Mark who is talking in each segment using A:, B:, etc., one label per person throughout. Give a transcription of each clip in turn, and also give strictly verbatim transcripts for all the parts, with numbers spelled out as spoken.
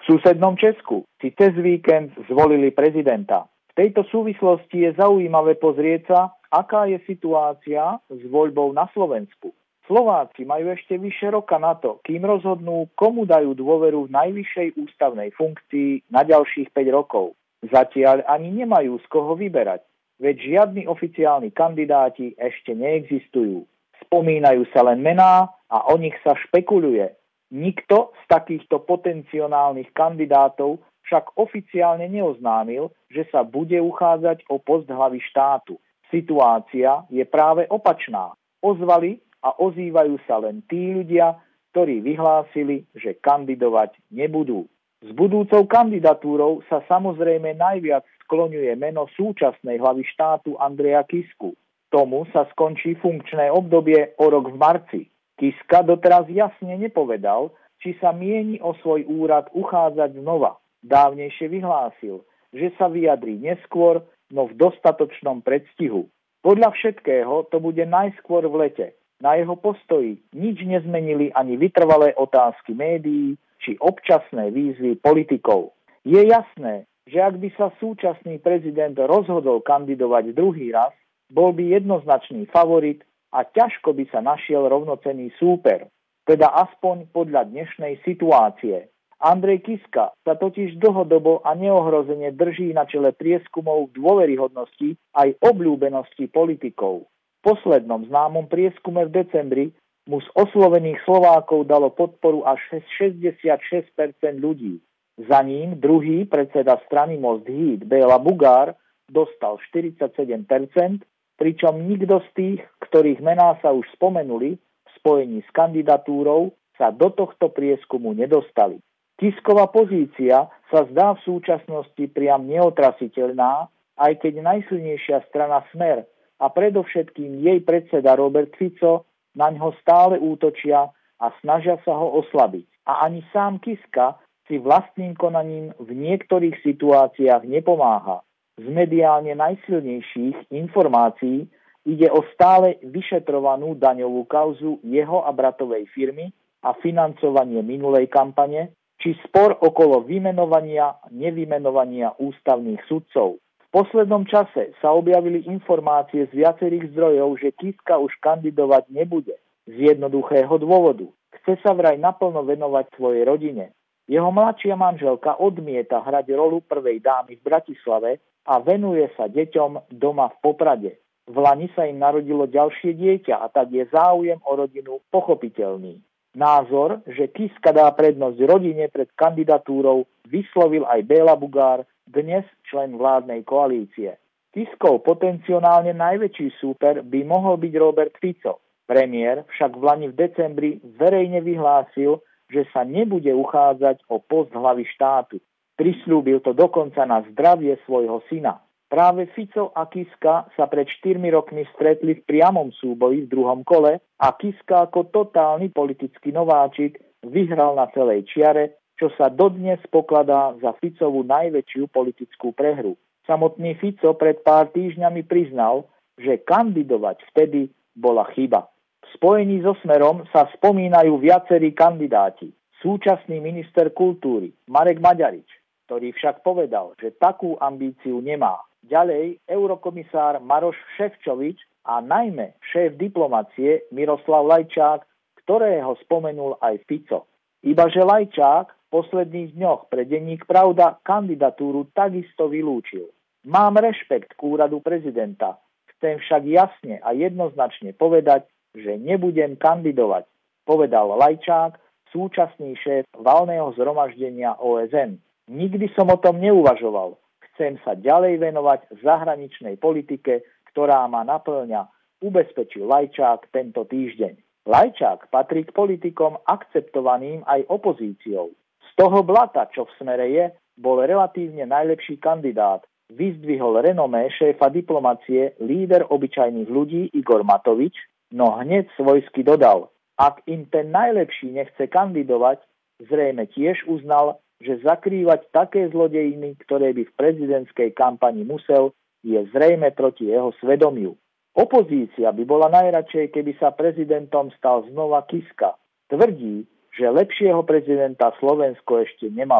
A: V susednom Česku si cez víkend zvolili prezidenta. V tejto súvislosti je zaujímavé pozrieť sa, aká je situácia s voľbou na Slovensku. Slováci majú ešte vyše roka na to, kým rozhodnú, komu dajú dôveru v najvyššej ústavnej funkcii na ďalších päť rokov. Zatiaľ ani nemajú z koho vyberať, veď žiadni oficiálni kandidáti ešte neexistujú. Spomínajú sa len mená a o nich sa špekuluje. Nikto z takýchto potenciálnych kandidátov však oficiálne neoznámil, že sa bude uchádzať o post hlavy štátu. Situácia je práve opačná. Ozvali a ozývajú sa len tí ľudia, ktorí vyhlásili, že kandidovať nebudú. S budúcou kandidatúrou sa samozrejme najviac skloňuje meno súčasnej hlavy štátu Andreja Kisku. Tomu sa skončí funkčné obdobie o rok v marci. Kiska doteraz jasne nepovedal, či sa mieni o svoj úrad uchádzať znova. Dávnejšie vyhlásil, že sa vyjadrí neskôr, no v dostatočnom predstihu. Podľa všetkého to bude najskôr v lete. Na jeho postoji nič nezmenili ani vytrvalé otázky médií či občasné výzvy politikov. Je jasné, že ak by sa súčasný prezident rozhodol kandidovať druhý raz, bol by jednoznačný favorit a ťažko by sa našiel rovnocenný súper. Teda aspoň podľa dnešnej situácie. Andrej Kiska sa totiž dlhodobo a neohrozene drží na čele prieskumov dôveryhodnosti aj obľúbenosti politikov. V poslednom známom prieskume v decembri mu z oslovených Slovákov dalo podporu až šesťdesiatšesť percent ľudí. Za ním druhý predseda strany Most Híd Béla Bugár dostal štyridsaťsedem percent, pričom nikto z tých, ktorých mená sa už spomenuli v spojení s kandidatúrou, sa do tohto prieskumu nedostali. Kiskova pozícia sa zdá v súčasnosti priam neotrasiteľná, aj keď najsilnejšia strana Smer a predovšetkým jej predseda Robert Fico na ňo stále útočia a snažia sa ho oslabiť. A ani sám Kiska si vlastným konaním v niektorých situáciách nepomáha. Z mediálne najsilnejších informácií ide o stále vyšetrovanú daňovú kauzu jeho a bratovej firmy a financovanie minulej kampane, či spor okolo vymenovania, nevymenovania ústavných sudcov. V poslednom čase sa objavili informácie z viacerých zdrojov, že Kiska už kandidovať nebude. Z jednoduchého dôvodu. Chce sa vraj naplno venovať svojej rodine. Jeho mladšia manželka odmieta hrať rolu prvej dámy v Bratislave a venuje sa deťom doma v Poprade. V lani sa im narodilo ďalšie dieťa a tak je záujem o rodinu pochopiteľný. Názor, že Kiska dá prednosť rodine pred kandidatúrou, vyslovil aj Béla Bugár, dnes člen vládnej koalície. Kiskov potenciálne najväčší súper by mohol byť Robert Fico. Premiér však v lani v decembri verejne vyhlásil, že sa nebude uchádzať o post hlavy štátu. Prisľúbil to dokonca na zdravie svojho syna. Práve Fico a Kiska sa pred štyrmi rokmi stretli v priamom súboji v druhom kole a Kiska ako totálny politický nováčik vyhral na celej čiare, čo sa dodnes pokladá za Ficovú najväčšiu politickú prehru. Samotný Fico pred pár týždňami priznal, že kandidovať vtedy bola chyba. V spojení so Smerom sa spomínajú viacerí kandidáti. Súčasný minister kultúry Marek Maďarič, ktorý však povedal, že takú ambíciu nemá. Ďalej eurokomisár Maroš Šefčovič a najmä šéf diplomacie Miroslav Lajčák, ktorého spomenul aj Fico. Ibaže Lajčák v posledných dňoch pre denník Pravda kandidatúru takisto vylúčil. Mám rešpekt k úradu prezidenta, chcem však jasne a jednoznačne povedať, že nebudem kandidovať, povedal Lajčák, súčasný šéf valného zhromaždenia ó es en. Nikdy som o tom neuvažoval. Chcem sa ďalej venovať zahraničnej politike, ktorá ma naplňa, ubezpečil Lajčák tento týždeň. Lajčák patrí k politikom akceptovaným aj opozíciou. Z toho blata, čo v Smere je, bol relatívne najlepší kandidát. Vyzdvihol renomé šéfa diplomacie líder obyčajných ľudí Igor Matovič, no hneď svojsky dodal, ak im ten najlepší nechce kandidovať, zrejme tiež uznal, že zakrývať také zlodejiny, ktoré by v prezidentskej kampani musel, je zrejme proti jeho svedomiu. Opozícia by bola najradšej, keby sa prezidentom stal znova Kiska. Tvrdí, že lepšieho prezidenta Slovensko ešte nemalo.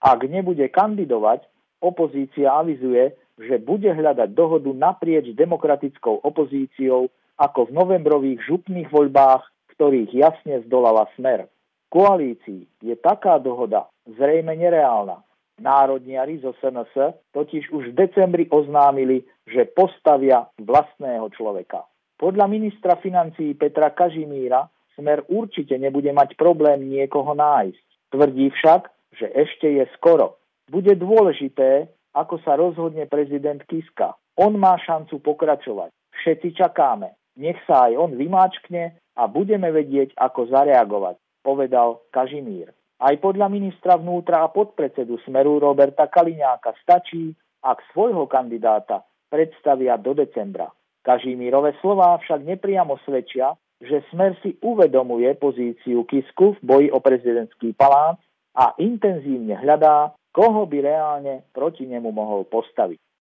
A: Ak nebude kandidovať, opozícia avizuje, že bude hľadať dohodu naprieč demokratickou opozíciou ako v novembrových župných voľbách, ktorých jasne zdolala Smer. V koalícii je taká dohoda zrejme nereálna. Národniari zo es en es totiž už v decembri oznámili, že postavia vlastného človeka. Podľa ministra financií Petra Kažimíra Smer určite nebude mať problém niekoho nájsť. Tvrdí však, že ešte je skoro. Bude dôležité, ako sa rozhodne prezident Kiska. On má šancu pokračovať. Všetci čakáme. Nech sa aj on vymáčkne a budeme vedieť, ako zareagovať, povedal Kažimír. Aj podľa ministra vnútra a podpredsedu Smeru Roberta Kaliňáka stačí, ak svojho kandidáta predstavia do decembra. Kažimírove slová však nepriamo svedčia, že Smer si uvedomuje pozíciu Kisku v boji o prezidentský palác a intenzívne hľadá, koho by reálne proti nemu mohol postaviť.